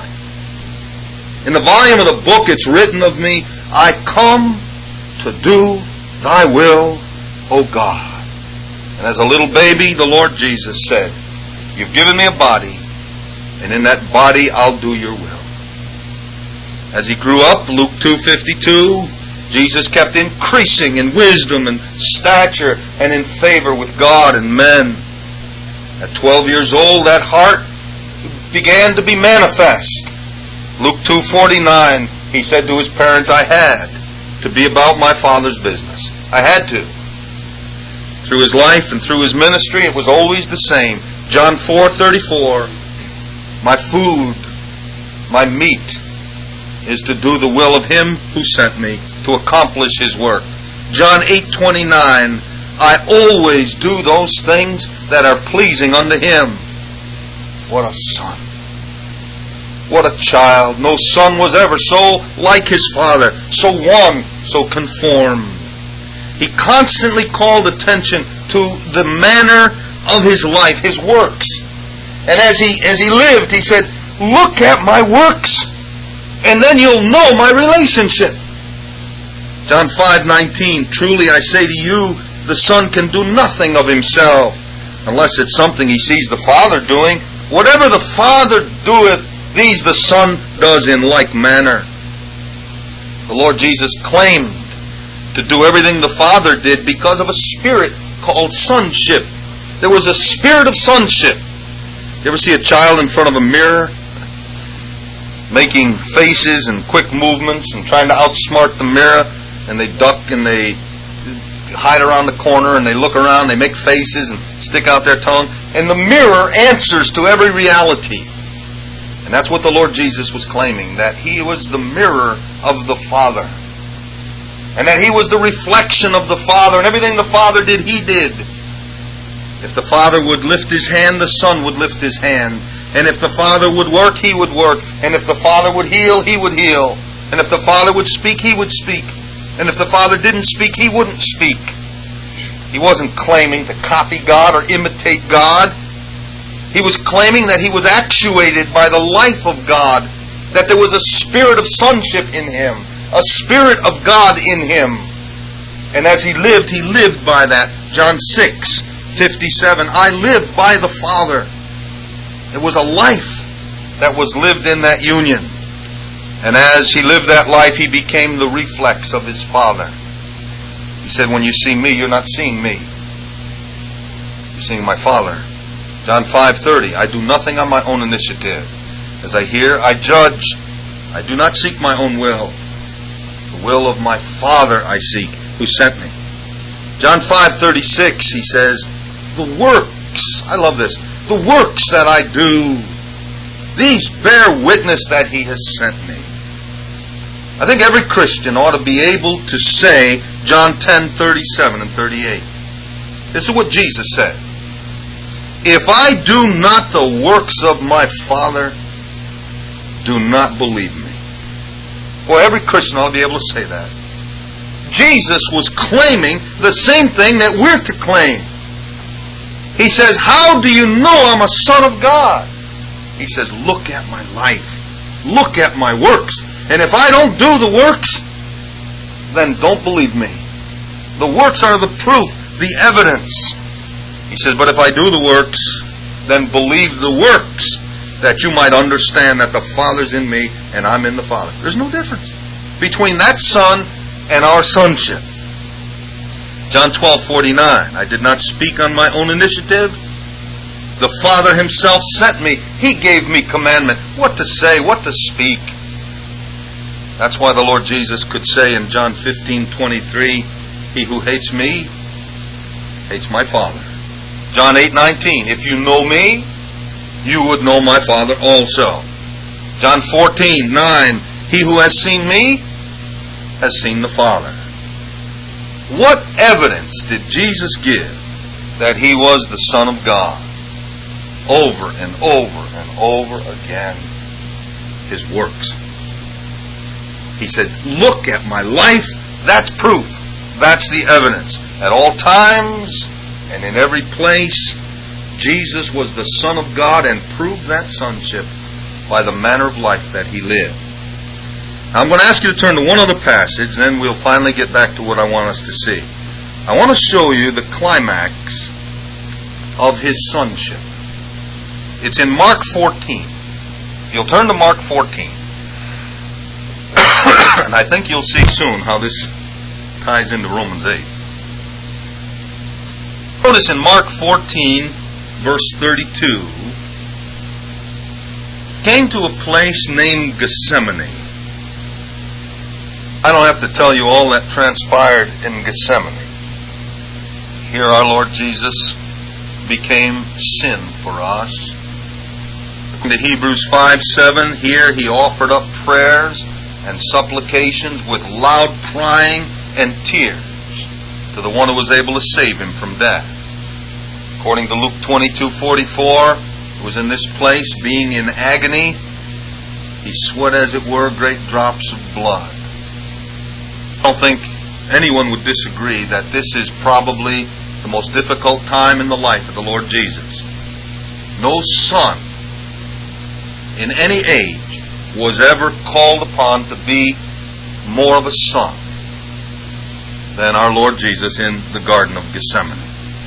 In the volume of the book it's written of me, I come to do thy will, O God." And as a little baby, the Lord Jesus said, "You've given me a body, and in that body I'll do your will." As He grew up, Luke 2:52, Jesus kept increasing in wisdom and stature and in favor with God and men. At 12 years old, that heart began to be manifest. Luke 2:49, He said to His parents, "I had to be about my Father's business." I had to. Through His life and through His ministry, it was always the same. John 4:34, "My food, my meat, is to do the will of Him who sent me, to accomplish His work." John 8:29, "I always do those things that are pleasing unto Him." What a son. What a child. No son was ever so like his father, so one, so conformed. He constantly called attention to the manner of his life, his works. And as he lived, he said, "Look at my works, and then you'll know my relationship." John 5:19, "Truly I say to you, the Son can do nothing of himself, unless it's something he sees the Father doing. Whatever the Father doeth, these the Son does in like manner." The Lord Jesus claimed to do everything the Father did because of a spirit called sonship. There was a spirit of sonship. You ever see a child in front of a mirror making faces and quick movements and trying to outsmart the mirror, and they duck and they hide around the corner and they look around, they make faces and stick out their tongue, and the mirror answers to every reality. And that's what the Lord Jesus was claiming, that He was the mirror of the Father, and that He was the reflection of the Father, and everything the Father did, He did. If the Father would lift His hand, the Son would lift His hand. And if the Father would work, He would work. And if the Father would heal, He would heal. And if the Father would speak, He would speak. And if the Father didn't speak, He wouldn't speak. He wasn't claiming to copy God or imitate God. He was claiming that He was actuated by the life of God, that there was a spirit of sonship in Him, a spirit of God in Him. And as He lived by that. John 6:57, I live by the Father. It was a life that was lived in that union. And as He lived that life, He became the reflex of His Father. He said, when you see me, you're not seeing me. You're seeing my Father. John 5:30, I do nothing on my own initiative. As I hear, I judge. I do not seek my own will. The will of my Father I seek, who sent me. John 5:36, He says, the works, I love this, the works that I do, these bear witness that He has sent me. I think every Christian ought to be able to say John 10:37 and 38. This is what Jesus said. If I do not the works of my Father, do not believe me. Well, every Christian ought to be able to say that. Jesus was claiming the same thing that we're to claim. He says, how do you know I'm a son of God? He says, look at my life. Look at my works. And if I don't do the works, then don't believe me. The works are the proof, the evidence. He says, but if I do the works, then believe the works, that you might understand that the Father's in me and I'm in the Father. There's no difference between that Son and our sonship. John 12:49, I did not speak on my own initiative. The Father Himself sent me. He gave me commandment what to say, what to speak. That's why the Lord Jesus could say in John 15:23, he who hates me, hates my Father. John 8:19, if you know me, you would know my Father also. John 14:9, he who has seen me, has seen the Father. What evidence did Jesus give that He was the Son of God? Over and over and over again, His works. He said, look at my life, that's proof. That's the evidence. At all times and in every place, Jesus was the Son of God and proved that sonship by the manner of life that He lived. Now, I'm going to ask you to turn to one other passage, then we'll finally get back to what I want us to see. I want to show you the climax of His sonship. It's in Mark 14. You'll turn to Mark 14. And I think you'll see soon how this ties into Romans 8. Notice in Mark 14, verse 32, came to a place named Gethsemane. I don't have to tell you all that transpired in Gethsemane. Here our Lord Jesus became sin for us. In the Hebrews 5:7, here He offered up prayers and supplications with loud crying and tears to the one who was able to save Him from death. According to Luke 22:44, it was in this place, being in agony, He sweat as it were great drops of blood. I don't think anyone would disagree that this is probably the most difficult time in the life of the Lord Jesus. No son in any age was ever called upon to be more of a son than our Lord Jesus in the Garden of Gethsemane.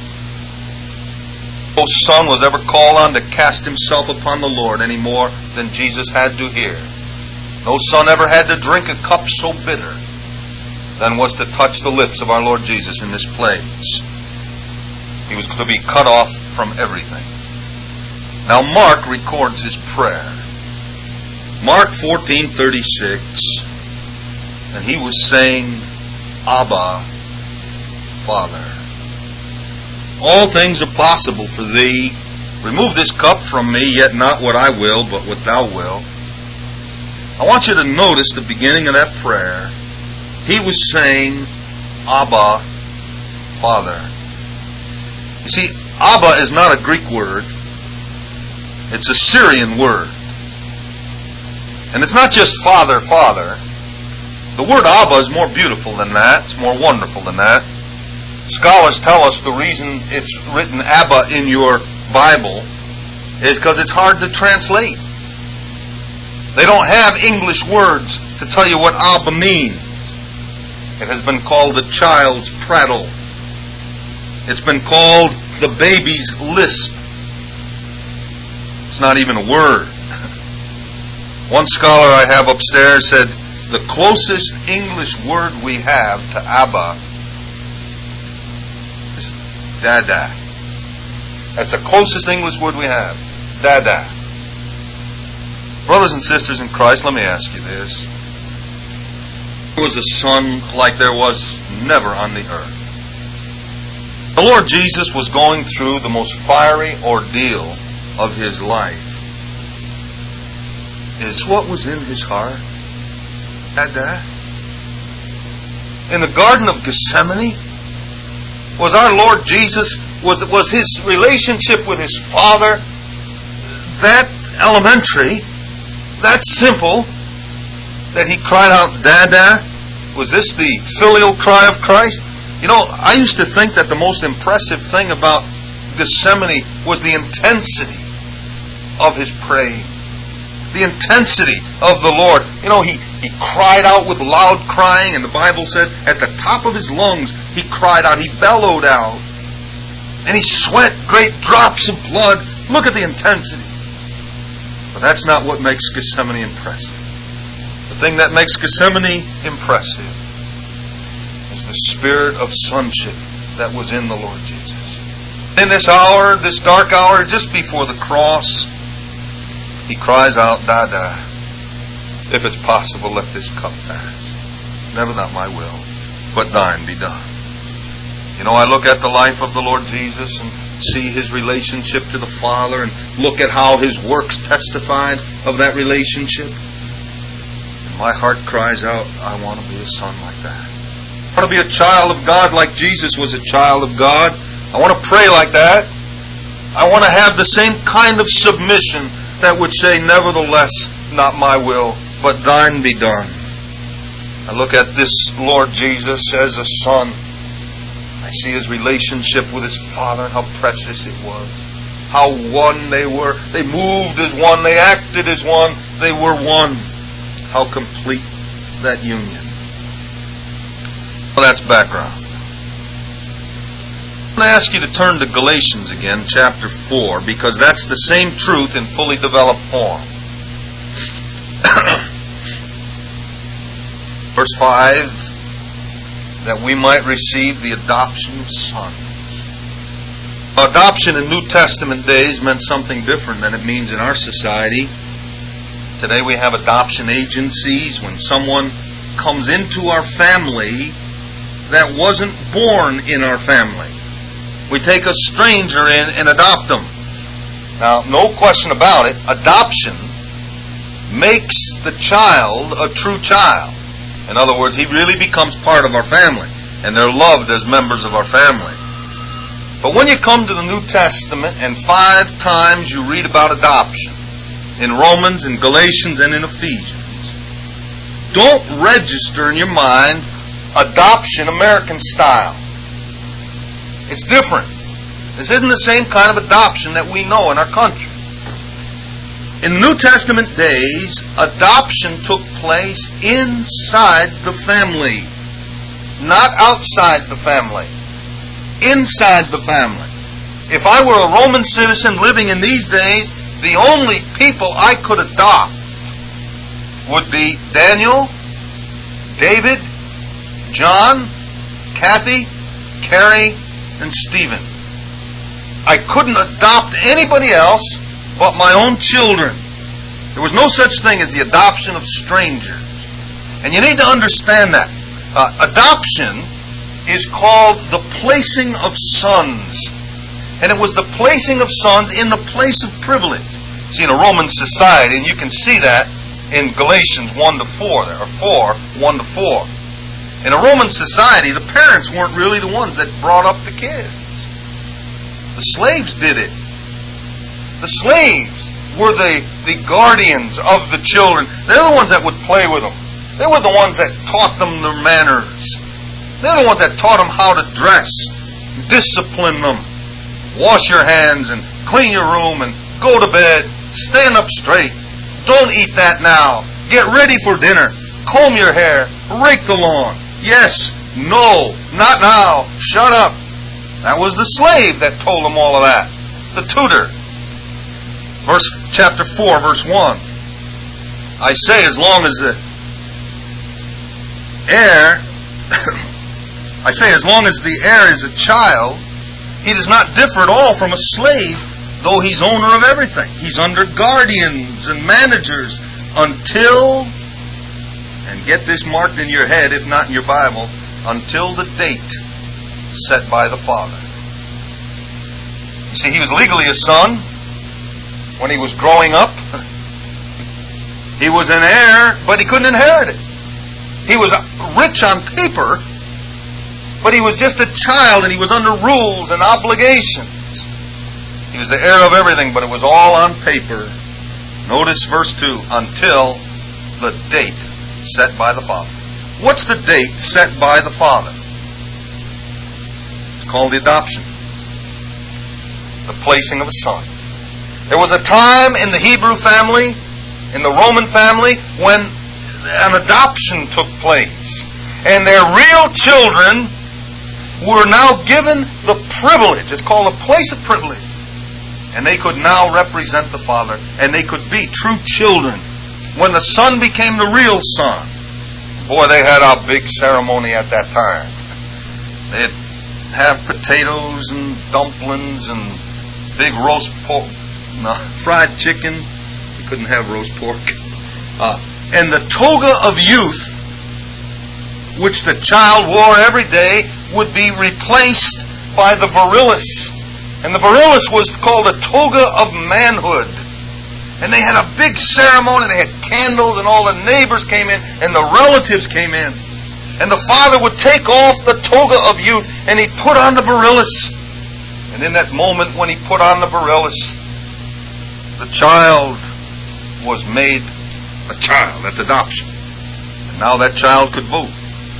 No son was ever called on to cast himself upon the Lord any more than Jesus had to here. No son ever had to drink a cup so bitter than was to touch the lips of our Lord Jesus in this place. He was to be cut off from everything. Now Mark records his prayer. Mark 14:36, and he was saying, Abba, Father, all things are possible for Thee. Remove this cup from me, yet not what I will, but what Thou wilt. I want you to notice the beginning of that prayer. He was saying, Abba, Father. You see, Abba is not a Greek word. It's a Syrian word. And it's not just Father, Father, The word Abba is more beautiful than that. It's more wonderful than that. Scholars tell us the reason it's written Abba in your Bible is because it's hard to translate. They don't have English words to tell you what Abba means. It has been called the child's prattle. It's been called the baby's lisp. It's not even a word. One scholar I have upstairs said, the closest English word we have to Abba is Dada. That's the closest English word we have. Dada. Brothers and sisters in Christ, let me ask you this. There was a son like there was never on the earth. The Lord Jesus was going through the most fiery ordeal of His life. Is what was in His heart? Dada. In the Garden of Gethsemane, was our Lord Jesus, was His relationship with His Father that elementary, that simple, that He cried out, Dada? Was this the filial cry of Christ? You know, I used to think that the most impressive thing about Gethsemane was the intensity of His praying. The intensity of the Lord. You know, he cried out with loud crying, and the Bible says at the top of His lungs He cried out, He bellowed out, and He sweat great drops of blood. Look at the intensity. But that's not what makes Gethsemane impressive. The thing that makes Gethsemane impressive is the spirit of sonship that was in the Lord Jesus. In this hour, this dark hour, just before the cross, He cries out, Dada, if it's possible, let this cup pass. Never not my will, but thine be done. You know, I look at the life of the Lord Jesus and see His relationship to the Father and look at how His works testified of that relationship. And my heart cries out, I want to be a son like that. I want to be a child of God like Jesus was a child of God. I want to pray like that. I want to have the same kind of submission that would say, nevertheless, not my will, but thine be done. I look at this Lord Jesus as a son. I see His relationship with His Father and how precious it was. How one they were. They moved as one. They acted as one. They were one. How complete that union. Well, that's background. I'm going to ask you to turn to Galatians again, chapter 4, because that's the same truth in fully developed form. Verse 5, that we might receive the adoption of sons. Adoption in New Testament days meant something different than it means in our society. Today we have adoption agencies. When someone comes into our family that wasn't born in our family, we take a stranger in and adopt them. Now, no question about it, adoption makes the child a true child. In other words, he really becomes part of our family, and they're loved as members of our family. But when you come to the New Testament, and 5 times you read about adoption, in Romans, in Galatians, and in Ephesians, don't register in your mind adoption American style. It's different. This isn't the same kind of adoption that we know in our country. In the New Testament days, adoption took place inside the family, not outside the family. Inside the family. If I were a Roman citizen living in these days, the only people I could adopt would be Daniel, David, John, Kathy, Carrie, and Stephen. I couldn't adopt anybody else but my own children. There was no such thing as the adoption of strangers. And you need to understand that. Adoption is called the placing of sons. And it was the placing of sons in the place of privilege. See, in a Roman society, and you can see that in Galatians 1-4, there are 1-4. In a Roman society, the parents weren't really the ones that brought up the kids. The slaves did it. The slaves were the guardians of the children. They're the ones that would play with them. They were the ones that taught them their manners. They're the ones that taught them how to dress, discipline them, wash your hands and clean your room and go to bed, stand up straight. Don't eat that now. Get ready for dinner. Comb your hair. Rake the lawn. Yes, no, not now. Shut up. That was the slave that told them all of that. The tutor. Chapter 4, verse 1. I say, as long as the heir, as long as the heir is a child, he does not differ at all from a slave, though he's owner of everything. He's under guardians and managers until, and get this marked in your head, if not in your Bible, until the date set by the father. You see, he was legally a son when he was growing up. He was an heir, but he couldn't inherit it. He was rich on paper, but he was just a child and he was under rules and obligations. He was the heir of everything, but it was all on paper. Notice verse 2, until the date set by the Father. What's the date set by the Father? It's called the adoption. The placing of a son. There was a time in the Hebrew family, in the Roman family, when an adoption took place. And their real children were now given the privilege. It's called a place of privilege. And they could now represent the Father. And they could be true children. When the son became the real son, boy, they had a big ceremony at that time. They'd have potatoes and dumplings and big roast pork, fried chicken. You couldn't have roast pork. And the toga of youth, which the child wore every day, would be replaced by the virilis. And the virilis was called a toga of manhood. And they had a big ceremony. They had candles and all the neighbors came in and the relatives came in. And the father would take off the toga of youth and he'd put on the virilis. And in that moment when he put on the virilis, the child was made a child. That's adoption. And now that child could vote.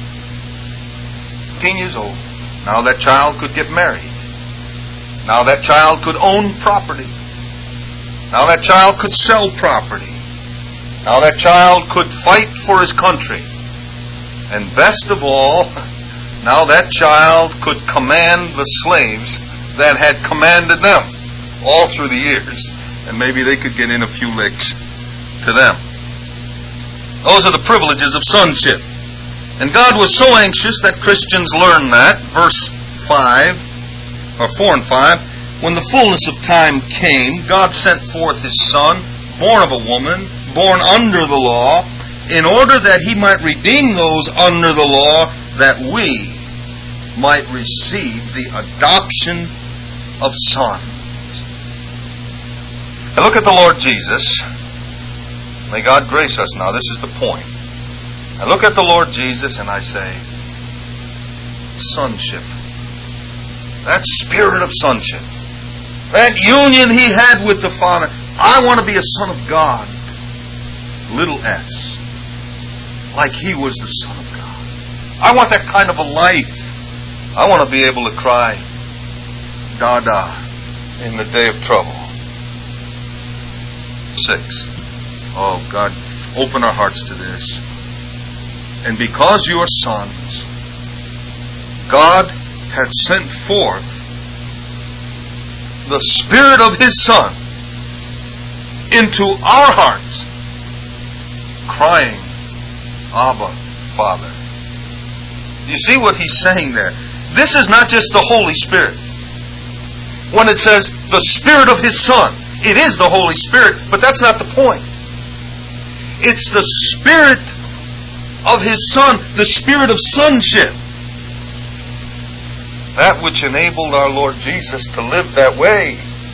15 years old. Now that child could get married. Now that child could own property. Now that child could sell property. Now that child could fight for his country. And best of all, now that child could command the slaves that had commanded them all through the years. And maybe they could get in a few licks to them. Those are the privileges of sonship. And God was so anxious that Christians learn that. Verse 5, or 4 and 5. When the fullness of time came, God sent forth His Son, born of a woman, born under the law, in order that He might redeem those under the law, that we might receive the adoption of sons. Now look at the Lord Jesus. May God grace us now. This is the point. I look at the Lord Jesus and I say, sonship. That spirit of sonship. That union He had with the Father. I want to be a son of God. Little s. Like He was the Son of God. I want that kind of a life. I want to be able to cry, Dada, in the day of trouble. 6. Oh God, open our hearts to this. And because you are sons, God hath sent forth the Spirit of His Son into our hearts, crying, Abba, Father. You see what He's saying there? This is not just the Holy Spirit. When it says the Spirit of His Son, it is the Holy Spirit, but that's not the point. It's the Spirit of His Son, the Spirit of sonship. That which enabled our Lord Jesus to live that way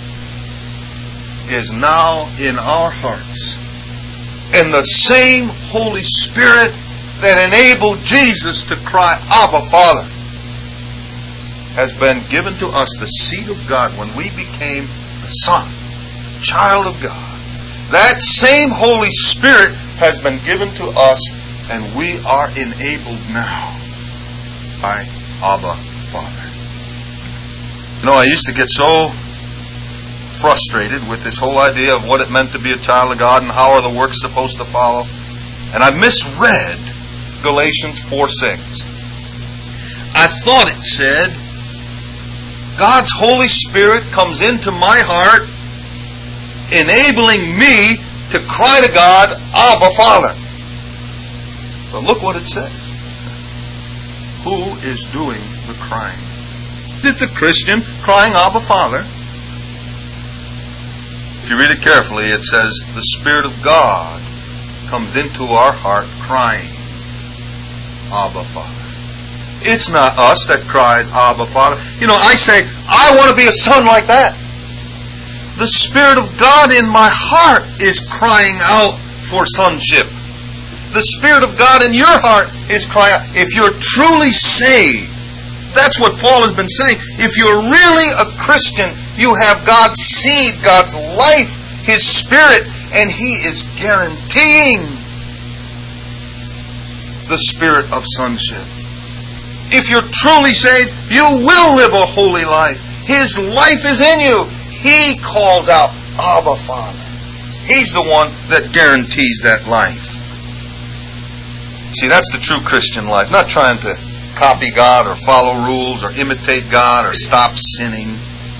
is now in our hearts. And the same Holy Spirit that enabled Jesus to cry, Abba, Father, has been given to us, the seed of God, when we became the Son, child of God. That same Holy Spirit has been given to us And we are enabled now by Abba Father. You know, I used to get so frustrated with this whole idea of what it meant to be a child of God and how are the works supposed to follow. And I misread Galatians 4:6. I thought it said, God's Holy Spirit comes into my heart, enabling me to cry to God, Abba, Father. But look what it says. Who is doing the crying? Is it the Christian crying, Abba, Father? If you read it carefully, it says, the Spirit of God comes into our heart crying, Abba, Father. It's not us that cries, Abba, Father. You know, I say, I want to be a son like that. The Spirit of God in my heart is crying out for sonship. The Spirit of God in your heart is crying out. If you're truly saved, that's what Paul has been saying. If you're really a Christian, you have God's seed, God's life, His Spirit, and He is guaranteeing the spirit of sonship. If you're truly saved, you will live a holy life. His life is in you. He calls out, Abba, Father. He's the one that guarantees that life. See, that's the true Christian life. Not trying to copy God or follow rules or imitate God or stop sinning.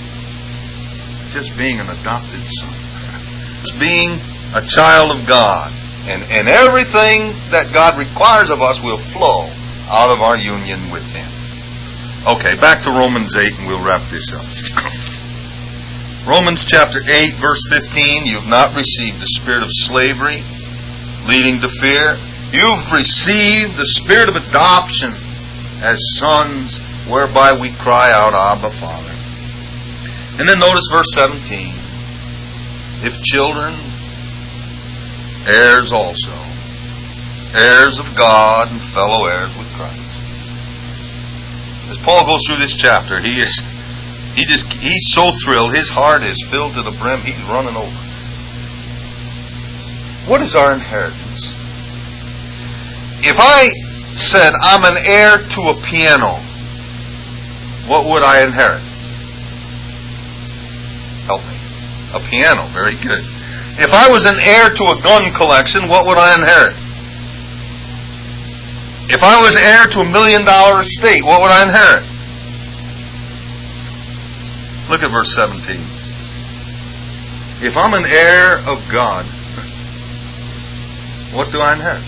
Just being an adopted son. Just being a child of God. And everything that God requires of us will flow out of our union with Him. Okay, back to Romans 8 and we'll wrap this up. Romans chapter 8 verse 15, you've not received the spirit of slavery leading to fear. You've received the spirit of adoption as sons, whereby we cry out, Abba, Father. And then notice verse 17. If children, heirs also, heirs of God and fellow heirs with Christ. As Paul goes through this chapter, he's so thrilled. His heart is filled to the brim. He's running over. What is our inheritance? If I said I'm an heir to a piano, what would I inherit? Help me. A piano. Very good. If I was an heir to a gun collection, what would I inherit? If I was heir to $1 million estate, what would I inherit? Look at verse 17. If I'm an heir of God, what do I inherit?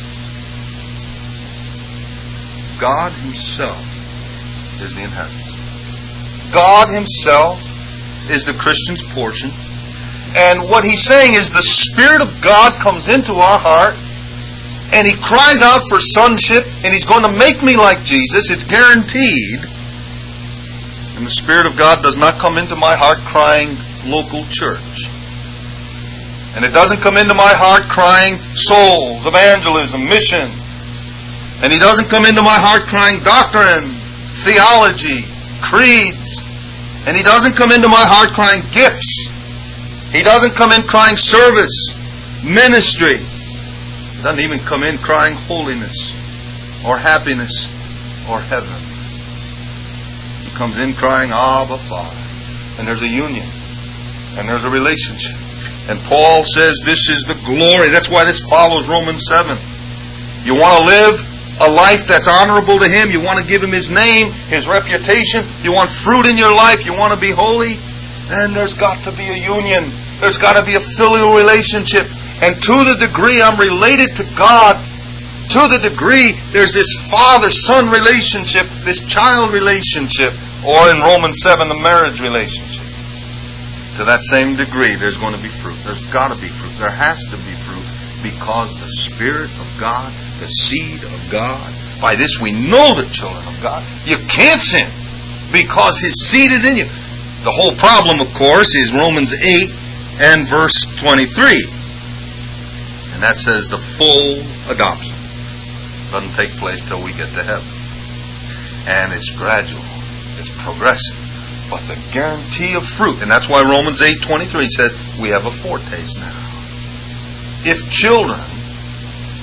God Himself is the inheritance. God Himself is the Christian's portion. And what he's saying is the Spirit of God comes into our heart and He cries out for sonship and He's going to make me like Jesus. It's guaranteed. And the Spirit of God does not come into my heart crying local church. And it doesn't come into my heart crying souls, evangelism, mission. And He doesn't come into my heart crying doctrine, theology, creeds. And He doesn't come into my heart crying gifts. He doesn't come in crying service, ministry. He doesn't even come in crying holiness or happiness or heaven. He comes in crying, Abba, Father. And there's a union. And there's a relationship. And Paul says this is the glory. That's why this follows Romans 7. You want to live a life that's honorable to Him. You want to give Him His name, His reputation. You want fruit in your life. You want to be holy. Then there's got to be a union. There's got to be a filial relationship. And to the degree I'm related to God, to the degree there's this father-son relationship, this child relationship, or in Romans 7, the marriage relationship. To that same degree, there's going to be fruit. There's got to be fruit. There has to be fruit because the Spirit of God, the seed of God, by this we know the children of God. You can't sin because His seed is in you. The whole problem, of course, is Romans 8 and verse 23. And that says the full adoption doesn't take place till we get to heaven. And it's gradual. It's progressive. But the guarantee of fruit, and that's why Romans 8:23 says we have a foretaste now. If children,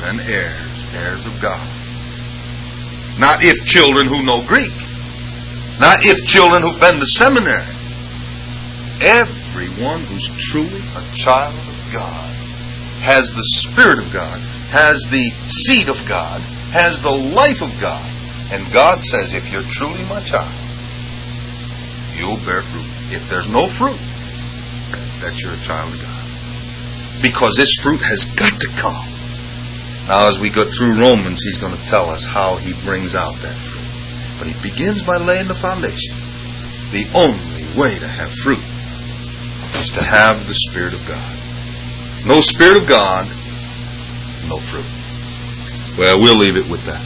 and heirs, heirs of God. Not if children who know Greek. Not if children who've been to seminary. Everyone who's truly a child of God has the Spirit of God, has the seed of God, has the life of God. And God says, if you're truly my child, you'll bear fruit. If there's no fruit, that you're a child of God. Because this fruit has got to come. Now as we go through Romans, he's going to tell us how he brings out that fruit. But he begins by laying the foundation. The only way to have fruit is to have the Spirit of God. No Spirit of God, no fruit. Well, we'll leave it with that.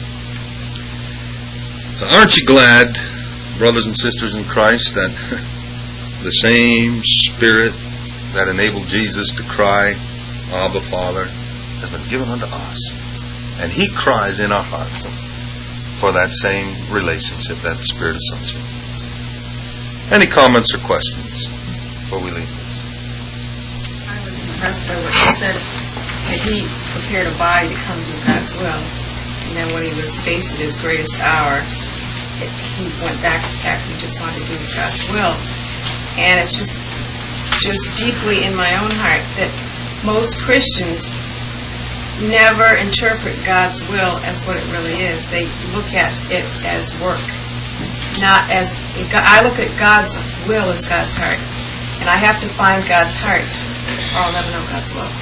Aren't you glad, brothers and sisters in Christ, that the same Spirit that enabled Jesus to cry, Abba, Father, has been given unto us. And he cries in our hearts for that same relationship, that Spirit of sonship. Any comments or questions before we leave this?
I was impressed by what you said, that he prepared a body to come to God's will. And then when he was faced at his greatest hour, he went back to the fact he just wanted to do God's will. And it's just deeply in my own heart that most Christians never interpret God's will as what it really is. They look at it as work. Not as I look at God's will as God's heart. And I have to find God's heart or I'll never know God's will.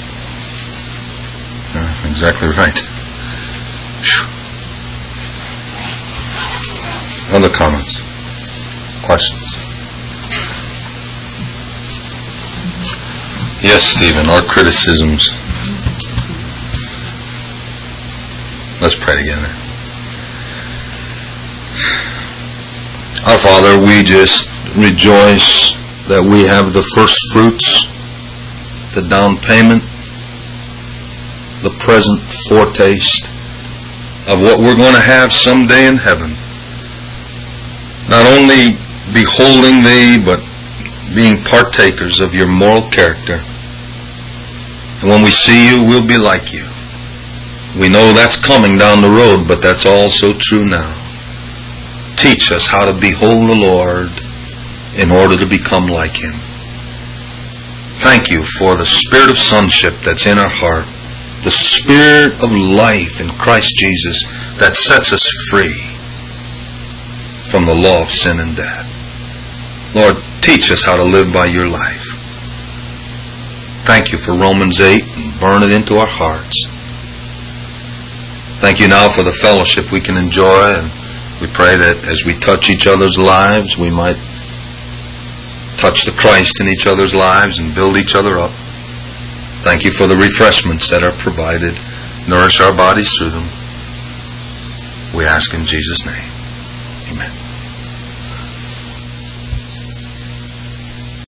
Exactly right. Other comments? Questions? Yes, Stephen, or criticisms? Let's pray together. Our Father, we just rejoice that we have the first fruits, the down payment, the present foretaste of what we're going to have someday in heaven. Not only beholding Thee, but being partakers of Your moral character. And when we see You, we'll be like You. We know that's coming down the road, but that's also true now. Teach us how to behold the Lord in order to become like Him. Thank You for the Spirit of sonship that's in our heart, the Spirit of life in Christ Jesus that sets us free from the law of sin and death. Lord, teach us how to live by Your life. Thank You for Romans 8 and burn it into our hearts. Thank You now for the fellowship we can enjoy, and we pray that as we touch each other's lives, we might touch the Christ in each other's lives and build each other up. Thank You for the refreshments that are provided. Nourish our bodies through them. We ask in Jesus' name. Amen.